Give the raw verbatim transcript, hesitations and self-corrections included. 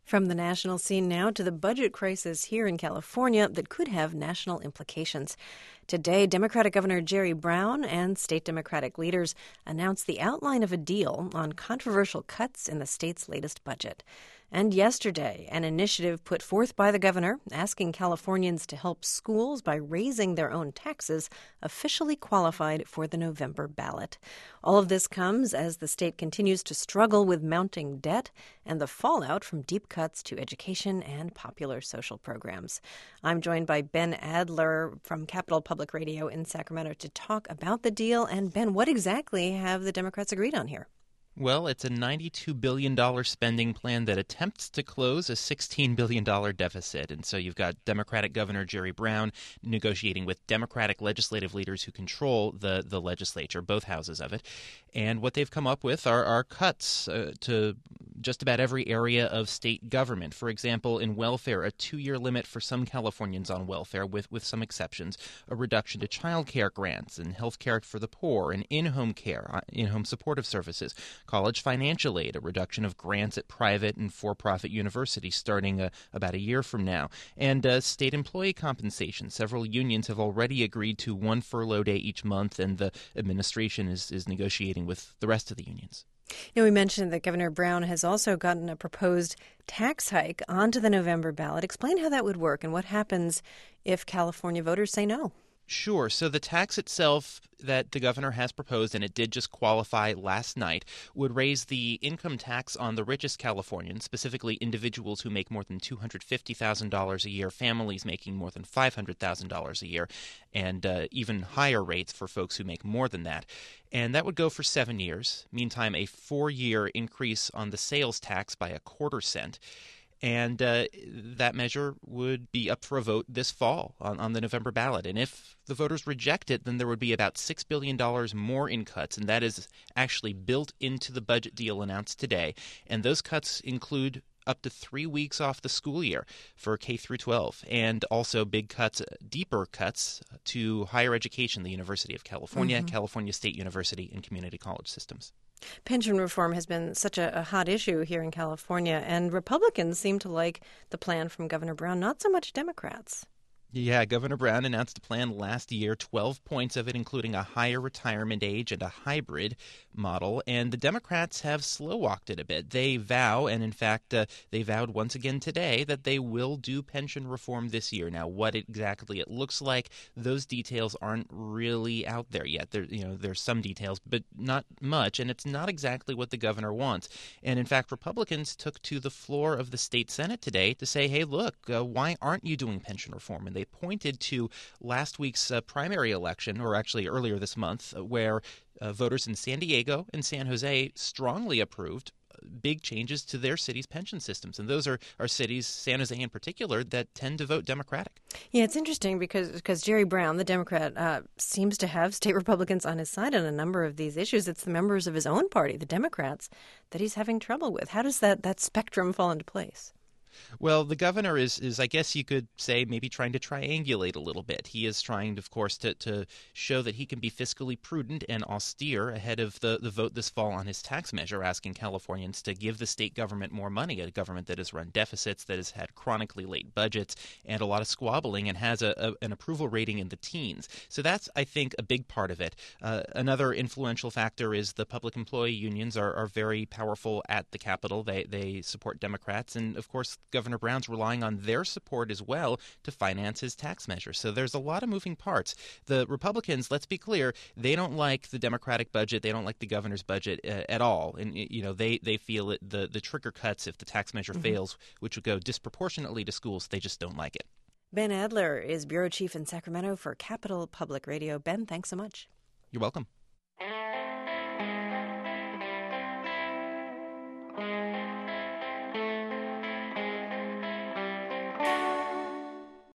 From the national scene now to the budget crisis here in California that could have national implications. Today, Democratic Governor Jerry Brown and state Democratic leaders announced the outline of a deal on controversial cuts in the state's latest budget. And yesterday, an initiative put forth by the governor asking Californians to help schools by raising their own taxes officially qualified for the November ballot. All of this comes as the state continues to struggle with mounting debt and the fallout from deep cuts to education and popular social programs. I'm joined by Ben Adler from Capital Public Radio in Sacramento to talk about the deal. And Ben, what exactly have the Democrats agreed on here? Well, it's a ninety-two billion dollars spending plan that attempts to close a sixteen billion dollars deficit. And so you've got Democratic Governor Jerry Brown negotiating with Democratic legislative leaders who control the, the legislature, both houses of it. And what they've come up with are, are cuts uh, to just about every area of state government. For example, in welfare, a two-year limit for some Californians on welfare, with, with some exceptions, a reduction to child care grants and health care for the poor, and in-home care, in-home supportive services, college financial aid, a reduction of grants at private and for-profit universities starting uh, about a year from now, and uh, state employee compensation. Several unions have already agreed to one furlough day each month, and the administration is, is negotiating with the rest of the unions. You know, we mentioned that Governor Brown has also gotten a proposed tax hike onto the November ballot. Explain how that would work and what happens if California voters say no. Sure. So the tax itself that the governor has proposed, and it did just qualify last night, would raise the income tax on the richest Californians, specifically individuals who make more than two hundred fifty thousand dollars a year, families making more than five hundred thousand dollars a year, and uh, even higher rates for folks who make more than that. And that would go for seven years. Meantime, a four-year increase on the sales tax by a quarter cent. And uh, that measure would be up for a vote this fall on, on the November ballot. And if the voters reject it, then there would be about six billion dollars more in cuts. And that is actually built into the budget deal announced today. And those cuts include up to three weeks off the school year for K through twelve, and also big cuts, deeper cuts to higher education, the University of California, mm-hmm. California State University, and community college systems. Pension reform has been such a, a hot issue here in California, and Republicans seem to like the plan from Governor Brown, not so much Democrats. Yeah, Governor Brown announced a plan last year, twelve points of it, including a higher retirement age and a hybrid model. And the Democrats have slow-walked it a bit. They vow, and in fact, uh, they vowed once again today, that they will do pension reform this year. Now, what exactly it looks like, those details aren't really out there yet. There, you know, there's some details, but not much. And it's not exactly what the governor wants. And in fact, Republicans took to the floor of the state Senate today to say, hey, look, uh, why aren't you doing pension reform? And they pointed to last week's uh, primary election, or actually earlier this month, uh, where uh, voters in San Diego and San Jose strongly approved big changes to their cities' pension systems. And those are, are cities, San Jose in particular, that tend to vote Democratic. Yeah, it's interesting because because Jerry Brown, the Democrat, uh, seems to have state Republicans on his side on a number of these issues. It's the members of his own party, the Democrats, that he's having trouble with. How does that, that spectrum fall into place? Well, the governor is, is, I guess you could say, maybe trying to triangulate a little bit. He is trying, of course, to, to show that he can be fiscally prudent and austere ahead of the, the vote this fall on his tax measure, asking Californians to give the state government more money, a government that has run deficits, that has had chronically late budgets, and a lot of squabbling, and has a, a, an approval rating in the teens. So that's, I think, a big part of it. Uh, another influential factor is the public employee unions are, are very powerful at the Capitol. They, they support Democrats, and, of course, Governor Brown's relying on their support as well to finance his tax measure. So there's a lot of moving parts. The Republicans, let's be clear, they don't like the Democratic budget. They don't like the governor's budget uh, at all. And, you know, they, they feel it, the, the trigger cuts if the tax measure mm-hmm. fails, which would go disproportionately to schools, they just don't like it. Ben Adler is bureau chief in Sacramento for Capital Public Radio. Ben, thanks so much. You're welcome.